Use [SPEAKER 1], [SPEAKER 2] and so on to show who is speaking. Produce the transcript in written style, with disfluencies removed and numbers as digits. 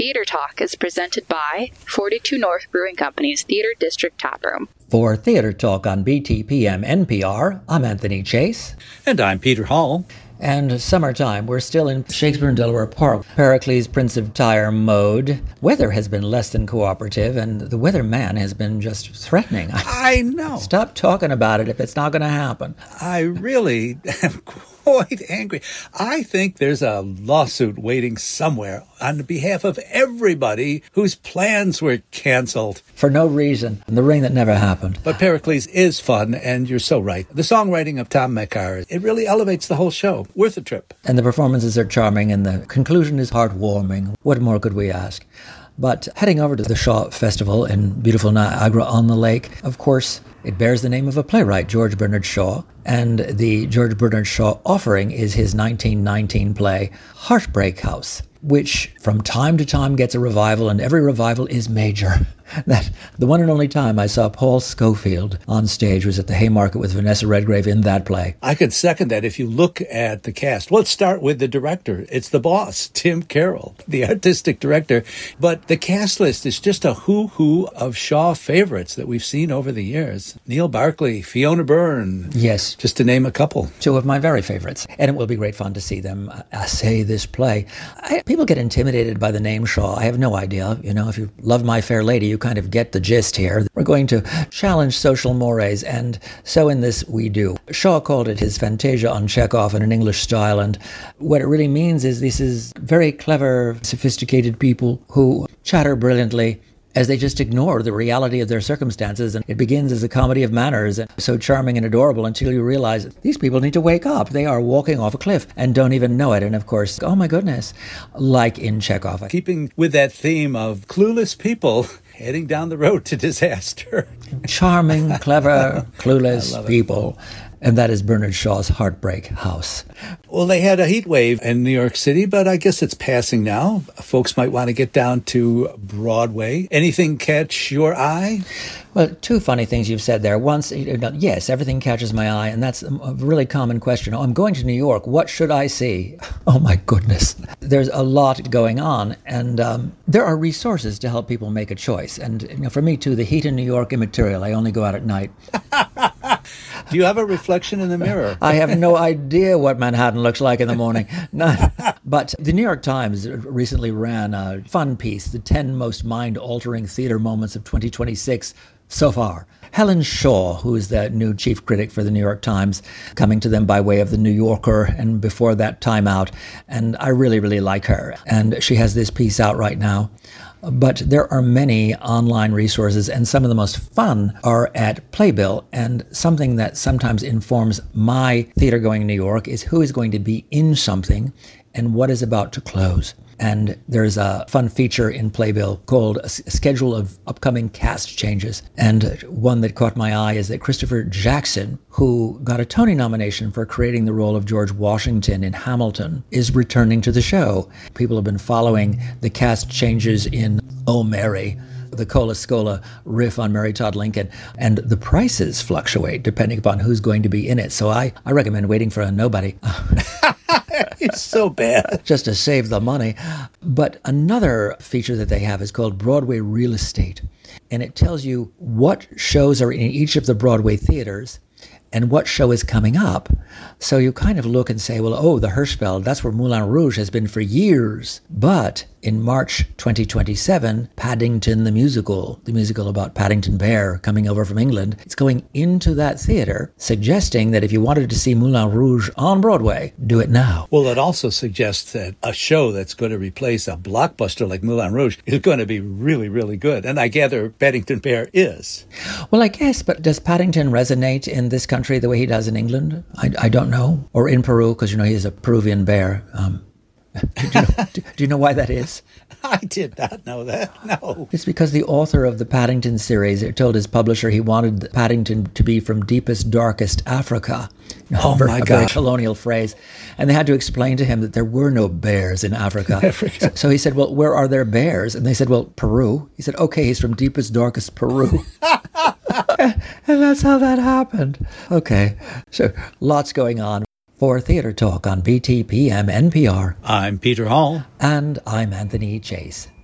[SPEAKER 1] Theater Talk is presented by 42 North Brewing Company's Theater District Taproom.
[SPEAKER 2] For Theater Talk on BTPM NPR, I'm Anthony Chase.
[SPEAKER 3] And I'm Peter Hall.
[SPEAKER 2] And summertime, we're still in Shakespeare in Delaware Park, Pericles, Prince of Tyre mode. Weather has been less than cooperative, and the weatherman has been just threatening.
[SPEAKER 3] I know.
[SPEAKER 2] Stop talking about it if it's not going to happen.
[SPEAKER 3] I really am quite angry. I think there's a lawsuit waiting somewhere on behalf of everybody whose plans were canceled.
[SPEAKER 2] For no reason. The rain that never happened.
[SPEAKER 3] But Pericles is fun, and you're so right. The songwriting of Tom Mekar, it really elevates the whole show. Worth a trip.
[SPEAKER 2] And the performances are charming, and the conclusion is heartwarming. What more could we ask? But heading over to the Shaw Festival in beautiful Niagara-on-the-Lake, of course, it bears the name of a playwright, George Bernard Shaw, and the George Bernard Shaw offering is his 1919 play, Heartbreak House, which from time to time gets a revival, and every revival is major. That the one and only time I saw Paul Scofield on stage was at the Haymarket with Vanessa Redgrave in that play.
[SPEAKER 3] I could second that if you look at the cast. Let's start with the director. It's the boss, Tim Carroll, the artistic director. But the cast list is just a who of Shaw favorites that we've seen over the years. Neil Barclay, Fiona Byrne.
[SPEAKER 2] Yes.
[SPEAKER 3] Just to name a couple.
[SPEAKER 2] Two of my very favorites. And it will be great fun to see them essay this play. People get intimidated by the name Shaw. I have no idea. You know, if you love My Fair Lady, you kind of get the gist here. We're going to challenge social mores, and so in this we do. Shaw called it his Fantasia on Chekhov in an English style, and what it really means is this is very clever, sophisticated people who chatter brilliantly as they just ignore the reality of their circumstances. And it begins as a comedy of manners, and so charming and adorable until you realize that these people need to wake up. They are walking off a cliff and don't even know it. And of course, oh my goodness, like in Chekhov.
[SPEAKER 3] Keeping with that theme of clueless people heading down the road to disaster.
[SPEAKER 2] Charming, clever, clueless people. And that is Bernard Shaw's Heartbreak House.
[SPEAKER 3] Well, they had a heat wave in New York City, but I guess it's passing now. Folks might want to get down to Broadway. Anything catch your eye?
[SPEAKER 2] Well, two funny things you've said there. Once, yes, everything catches my eye, and that's a really common question. Oh, I'm going to New York. What should I see? Oh, my goodness. There's a lot going on, and there are resources to help people make a choice. And for me, too, the heat in New York, immaterial. I only go out at night.
[SPEAKER 3] Do you have a reflection in the mirror?
[SPEAKER 2] I have no idea what Manhattan looks like in the morning. No. But the New York Times recently ran a fun piece, the 10 most mind-altering theater moments of 2026 so far. Helen Shaw, who is the new chief critic for the New York Times, coming to them by way of the New Yorker and before that Time Out. And I really, really like her. And she has this piece out right now. But there are many online resources, and some of the most fun are at Playbill. And something that sometimes informs my theater going in New York is who is going to be in something and what is about to close. And there's a fun feature in Playbill called a schedule of upcoming cast changes. And one that caught my eye is that Christopher Jackson, who got a Tony nomination for creating the role of George Washington in Hamilton, is returning to the show. People have been following the cast changes in Oh Mary, the Cola Scola riff on Mary Todd Lincoln, and the prices fluctuate depending upon who's going to be in it. So I recommend waiting for a nobody.
[SPEAKER 3] It's so bad.
[SPEAKER 2] Just to save the money. But another feature that they have is called Broadway Real Estate. And it tells you what shows are in each of the Broadway theaters and what show is coming up. So you kind of look and say, well, oh, the Hirschfeld, that's where Moulin Rouge has been for years. But in March 2027, Paddington the musical about Paddington Bear coming over from England, it's going into that theater, suggesting that if you wanted to see Moulin Rouge on Broadway, do it now.
[SPEAKER 3] Well, it also suggests that a show that's going to replace a blockbuster like Moulin Rouge is going to be really, really good. And I gather Paddington Bear is.
[SPEAKER 2] Well, I guess, but does Paddington resonate in this country the way he does in England? I don't know. Or in Peru, because, he is a Peruvian bear. Do you know why that is?
[SPEAKER 3] I did not know that, no.
[SPEAKER 2] It's because the author of the Paddington series told his publisher he wanted Paddington to be from deepest, darkest Africa.
[SPEAKER 3] Oh, my God.
[SPEAKER 2] A very colonial phrase. And they had to explain to him that there were no bears in Africa. So he said, well, where are there bears? And they said, well, Peru. He said, okay, he's from deepest, darkest Peru. And that's how that happened. Okay, so lots going on. For Theater Talk on BTPM NPR,
[SPEAKER 3] I'm Peter Hall.
[SPEAKER 2] And I'm Anthony Chase.